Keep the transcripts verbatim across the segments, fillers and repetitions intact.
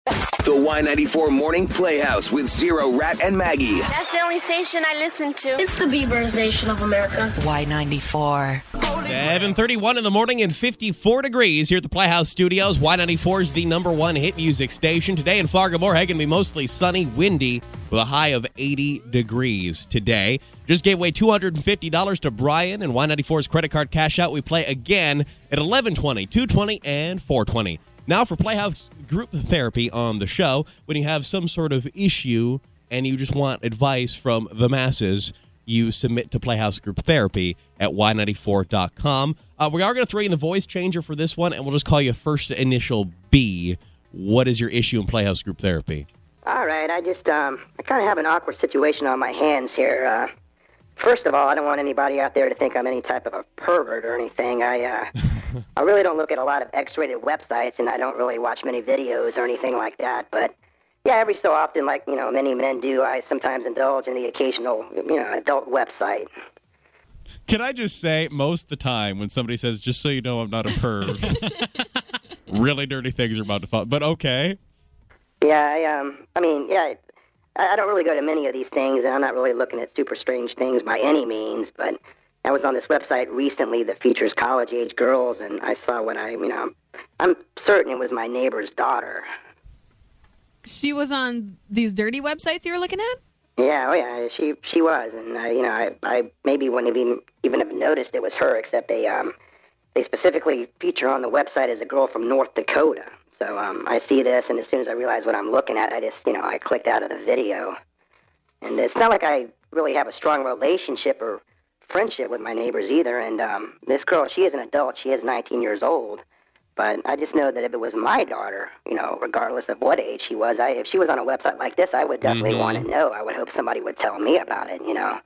The Y ninety-four Morning Playhouse with Zero, Rat, and Maggie. That's the only station I listen to. It's the Bieberization of America. Y ninety-four. seven thirty-one in the morning and fifty-four degrees here at the Playhouse Studios. Y ninety-four is the number one hit music station. Today in Fargo-Moorhead, going to be mostly sunny, windy, with a high of eighty degrees today. Just gave away two hundred fifty dollars to Brian and Y ninety-four's credit card cash out. We play again at eleven twenty, two twenty, and four twenty. Now for Playhouse Group Therapy on the show, when you have some sort of issue and you just want advice from the masses, you submit to Playhouse Group Therapy at y ninety-four dot com. Uh, we are going to throw in the voice changer for this one, and we'll just call you first initial B. What is your issue in Playhouse Group Therapy? All right, I just, um, I kind of have an awkward situation on my hands here. Uh, first of all, I don't want anybody out there to think I'm any type of a pervert or anything. I, uh, I really don't look at a lot of X-rated websites, and I don't really watch many videos or anything like that. But, yeah, every so often, like, you know, many men do, I sometimes indulge in the occasional, you know, adult website. Can I just say, most of the time when somebody says, just so you know I'm not a perv, really dirty things are about to fall. But okay. Yeah, I, um, I mean, yeah, I, I don't really go to many of these things, and I'm not really looking at super strange things by any means, but I was on this website recently that features college-age girls, and I saw what I, you know, I'm certain it was my neighbor's daughter. She was on these dirty websites you were looking at? Yeah, oh yeah, she she was, and uh, you know, I I maybe wouldn't have even even have noticed it was her, except they um they specifically feature on the website as a girl from North Dakota. So um I see this, and as soon as I realize what I'm looking at, I just you know I clicked out of the video, and it's not like I really have a strong relationship or friendship with my neighbors either. And um this girl, she is an adult, she is nineteen years old. But I just know that if it was my daughter, you know, regardless of what age she was, I, if she was on a website like this, I would definitely Mm-hmm. want to know. I would hope somebody would tell me about it, you know.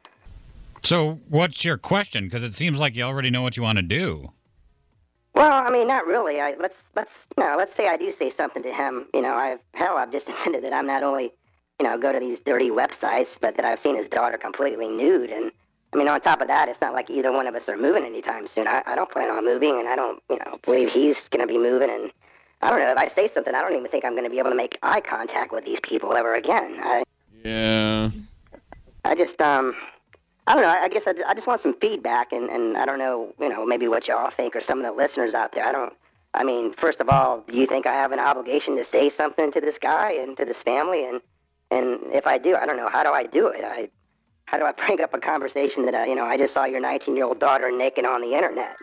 So what's your question? Because it seems like you already know what you want to do. Well, I mean, not really. I, let's let's you know, let's say I do say something to him. You know, I've hell, I've just admitted that I'm not only you know go to these dirty websites, but that I've seen his daughter completely nude. And I mean, on top of that, it's not like either one of us are moving anytime soon. I, I don't plan on moving, and I don't, you know, believe he's going to be moving. And I don't know, if I say something, I don't even think I'm going to be able to make eye contact with these people ever again. I, Yeah. I just, um, I don't know. I guess I, I just want some feedback, and, and I don't know, you know, maybe what y'all think or some of the listeners out there. I don't. I mean, first of all, do you think I have an obligation to say something to this guy and to this family? And and if I do, I don't know, how do I do it? I. How do I bring up a conversation that, uh, you know, I just saw your nineteen-year-old daughter naked on the internet?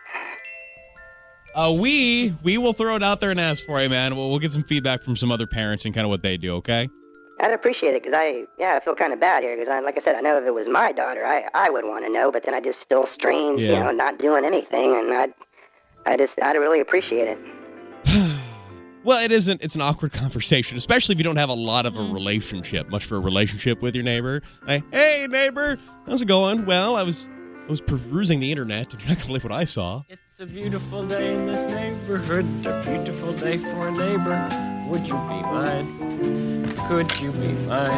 Uh, we we will throw it out there and ask for you, man. We'll, we'll get some feedback from some other parents and kind of what they do, okay? I'd appreciate it because I, yeah, I feel kind of bad here because, I, like I said, I know if it was my daughter, I, I would want to know, but then I just feel strange, Yeah. you know, not doing anything, and I'd, I just, I'd really appreciate it. Well, it isn't. It's an awkward conversation, especially if you don't have a lot of a relationship, much for a relationship with your neighbor. Like, hey, neighbor, how's it going? Well, I was I was perusing the internet, and you're not going to believe what I saw. It's a beautiful day in this neighborhood, a beautiful day for a neighbor. Would you be mine? Could you be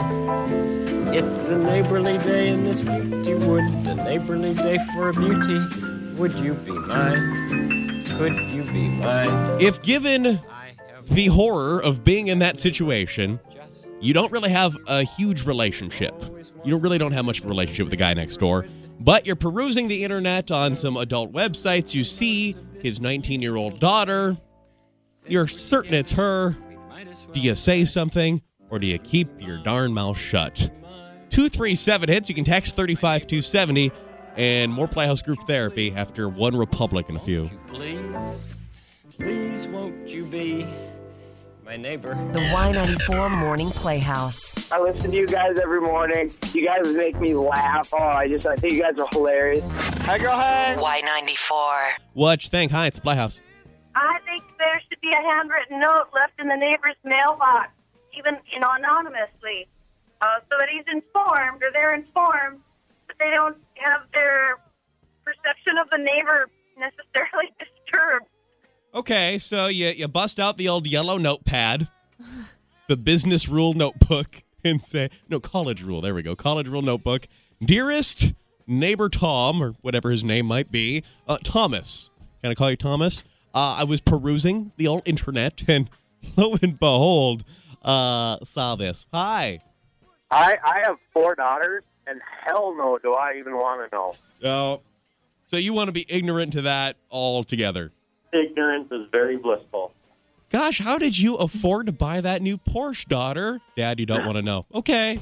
mine? It's a neighborly day in this beauty wood, a neighborly day for a beauty. Would you be mine? Could you be mine? If given the horror of being in that situation, you don't really have a huge relationship. You don't really don't have much of a relationship with the guy next door, but you're perusing the internet on some adult websites. You see his nineteen-year-old daughter. You're certain it's her. Do you say something, or do you keep your darn mouth shut? two three seven hits. You can text thirty-five two seventy, and more Playhouse Group Therapy after One Republic in a few. Please, please won't you be my neighbor? The Y ninety-four Morning Playhouse. I listen to you guys every morning. You guys make me laugh. Oh, I just, I think you guys are hilarious. Hi, girl, hi. Y ninety-four. What you think? Hi, it's Playhouse. I think there should be a handwritten note left in the neighbor's mailbox, even, you know, anonymously, uh, so that he's informed, or they're informed, but they don't have their perception of the neighbor necessarily disturbed. Okay, so you, you bust out the old yellow notepad, the business rule notebook, and say, no, college rule, there we go, college rule notebook. Dearest neighbor Tom, or whatever his name might be, uh, Thomas. Can I call you Thomas? Uh, I was perusing the old internet, and lo and behold, uh, saw this. Hi. I, I have four daughters, and hell no do I even want to know. Oh, so you want to be ignorant to that altogether? Ignorance is very blissful. Gosh, how did you afford to buy that new Porsche, daughter? Dad, you don't want to know. Okay.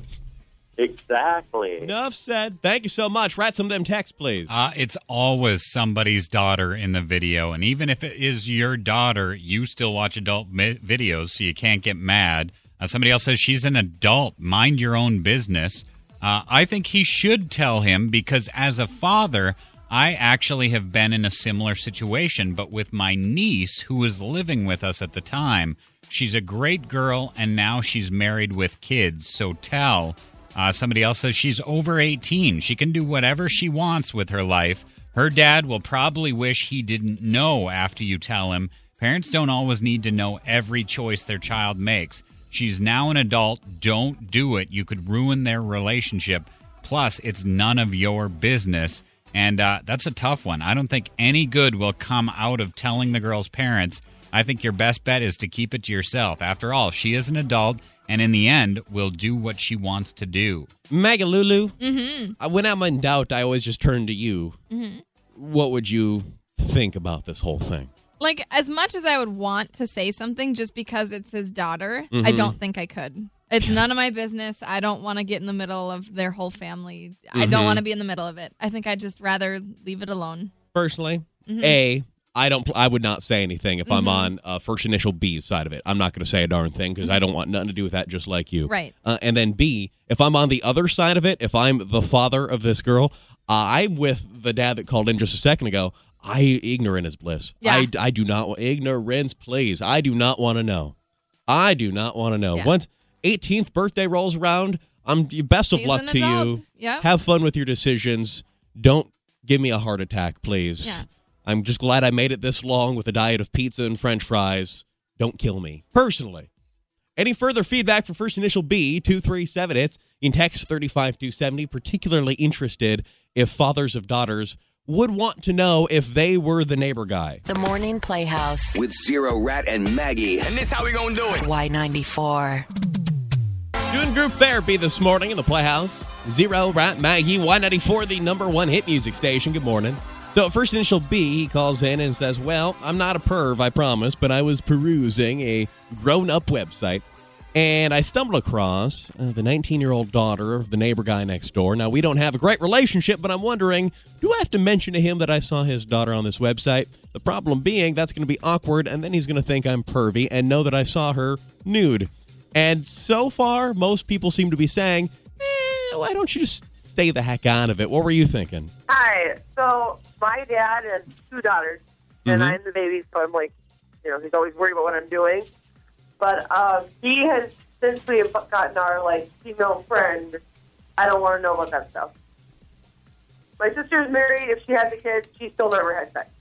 Exactly. Enough said. Thank you so much. Write some of them texts, please. Uh, it's always somebody's daughter in the video. And even if it is your daughter, you still watch adult mi- videos, so you can't get mad. Uh, somebody else says she's an adult. Mind your own business. Uh, I think he should tell him because as a father, I actually have been in a similar situation, but with my niece who was living with us at the time. She's a great girl, and now she's married with kids. So tell. Uh, somebody else says she's over eighteen. She can do whatever she wants with her life. Her dad will probably wish he didn't know after you tell him. Parents don't always need to know every choice their child makes. She's now an adult. Don't do it. You could ruin their relationship. Plus, it's none of your business. And uh, that's a tough one. I don't think any good will come out of telling the girl's parents. I think your best bet is to keep it to yourself. After all, she is an adult, and in the end, will do what she wants to do. Magalulu, Mm-hmm. when I'm in doubt, I always just turn to you. Mm-hmm. What would you think about this whole thing? Like, as much as I would want to say something just because it's his daughter, Mhm. I don't think I could. It's none of my business. I don't want to get in the middle of their whole family. I don't Mhm. want to be in the middle of it. I think I'd just rather leave it alone. Personally, Mhm. A, I don't. I would not say anything if I'm Mhm. on uh, first initial B side of it. I'm not going to say a darn thing because I don't want nothing to do with that. Just like you, Right. Uh, and then B, if I'm on the other side of it, if I'm the father of this girl, uh, I'm with the dad that called in just a second ago. I ignorant is bliss. Yeah. I, I do not want ignorance, please. I do not want to know. I do not want to know. Yeah. Once eighteenth birthday rolls around, I'm best of She's luck an to adult. you. Yeah. Have fun with your decisions. Don't give me a heart attack, please. Yeah. I'm just glad I made it this long with a diet of pizza and French fries. Don't kill me. Personally. Any further feedback for first initial B, two three seven hits. You can text three five two seven zero. Particularly interested if fathers of daughters would want to know if they were the neighbor guy. The Morning Playhouse. With Zero Rat and Maggie. And this how we gonna do it. Y ninety-four. Doing group therapy this morning in the Playhouse. Zero Rat Maggie, Y ninety-four, the number one hit music station. Good morning. So first initial B, he calls in and says, well, I'm not a perv, I promise, but I was perusing a grown-up website, and I stumbled across uh, the nineteen-year-old daughter of the neighbor guy next door. Now, we don't have a great relationship, but I'm wondering, do I have to mention to him that I saw his daughter on this website? The problem being, that's going to be awkward, and then he's going to think I'm pervy and know that I saw her nude. And so far, most people seem to be saying, eh, why don't you just stay the heck out of it? What were you thinking? Hi. So my dad has two daughters, and Mhm. I'm the baby, so I'm like, you know, he's always worried about what I'm doing. But um, he has, since we have gotten our, like, female friend, I don't want to know about that stuff. My sister's married. If she had the kids, she still never had sex.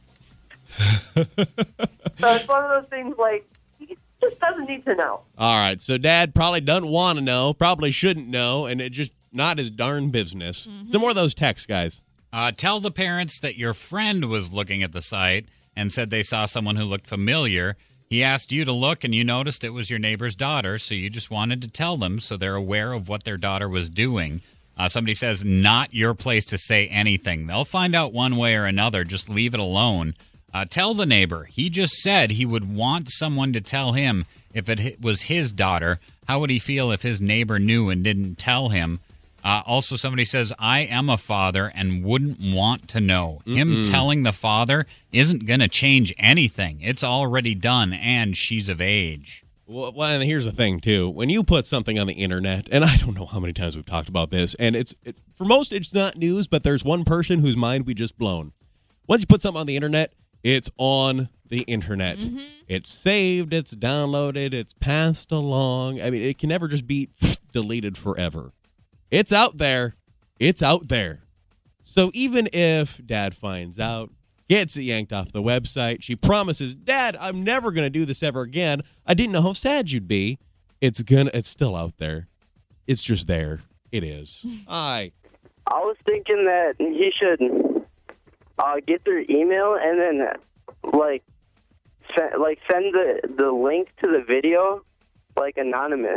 So it's one of those things, like, he just doesn't need to know. All right, so Dad probably doesn't want to know, probably shouldn't know, and it just not his darn business. Some more of those texts, guys. Uh, tell the parents that your friend was looking at the site and said they saw someone who looked familiar. He asked you to look, and you noticed it was your neighbor's daughter, so you just wanted to tell them so they're aware of what their daughter was doing. Uh, somebody says, not your place to say anything. They'll find out one way or another. Just leave it alone. Uh, tell the neighbor. He just said he would want someone to tell him if it was his daughter. How would he feel if his neighbor knew and didn't tell him? Uh, also, somebody says, I am a father and wouldn't want to know. Him Mm-mm. telling the father isn't going to change anything. It's already done, and she's of age. Well, well, and here's the thing, too. When you put something on the internet, and I don't know how many times we've talked about this, and it's it, for most, it's not news, but there's one person whose mind we just blown. Once you put something on the internet, it's on the internet. Mm-hmm. It's saved, it's downloaded, it's passed along. I mean, it can never just be deleted forever. It's out there. It's out there. So even if Dad finds out, gets it yanked off the website, she promises, Dad, I'm never going to do this ever again. I didn't know how sad you'd be. It's gonna. It's still out there. It's just there. It is. I. I was thinking that he should uh, get their email and then, like, se- like send the the link to the video like anonymous.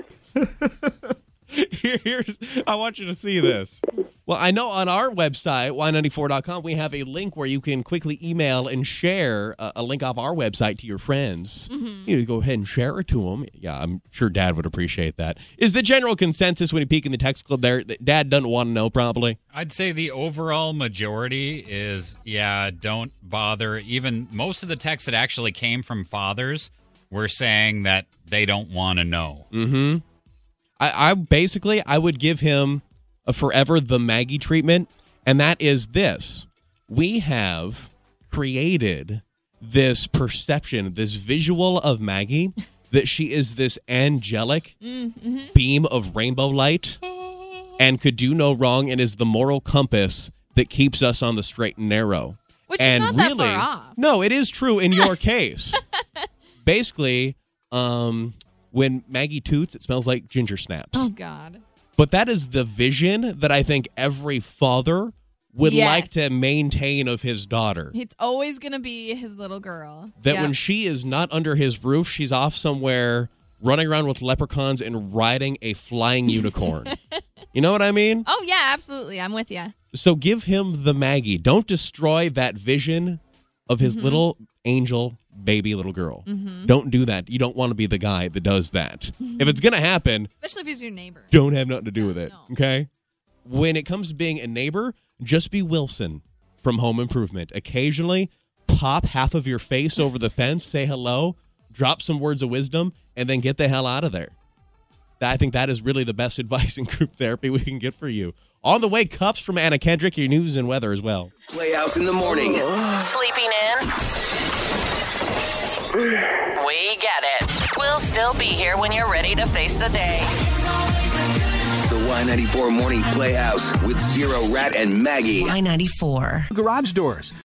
Here's, I want you to see this. Well, I know on our website, Y ninety-four dot com, we have a link where you can quickly email and share a, a link off our website to your friends. Mm-hmm. You know, go ahead and share it to them. Yeah, I'm sure Dad would appreciate that. Is the general consensus when you peek in the text club there that Dad doesn't want to know, probably? I'd say the overall majority is, yeah, don't bother. Even most of the texts that actually came from fathers were saying that they don't want to know. Mm-hmm. I, I basically, I would give him a forever the Maggie treatment, and that is this. We have created this perception, this visual of Maggie, that she is this angelic mm-hmm. beam of rainbow light and could do no wrong and is the moral compass that keeps us on the straight and narrow. Which and is not really, that far off. No, it is true in your case. Basically, um... when Maggie toots, it smells like ginger snaps. Oh, God. But that is the vision that I think every father would yes. like to maintain of his daughter. It's always going to be his little girl. That yep. when she is not under his roof, she's off somewhere running around with leprechauns and riding a flying unicorn. You know what I mean? Oh, yeah, absolutely. I'm with you. So give him the Maggie. Don't destroy that vision of his mm-hmm. little angel baby little girl. Mm-hmm. Don't do that. You don't want to be the guy that does that. Mm-hmm. If it's going to happen, especially if he's your neighbor, don't have nothing to do no, with it. No. Okay? When it comes to being a neighbor, just be Wilson from Home Improvement. Occasionally, pop half of your face over the fence, say hello, drop some words of wisdom, and then get the hell out of there. I think that is really the best advice in group therapy we can get for you. On the way, Cups from Anna Kendrick, your news and weather as well. Playhouse in the morning. Sleeping in? We get it. We'll still be here when you're ready to face the day. The Y ninety-four Morning Playhouse with Zero Rat and Maggie. Y ninety-four. Garage doors.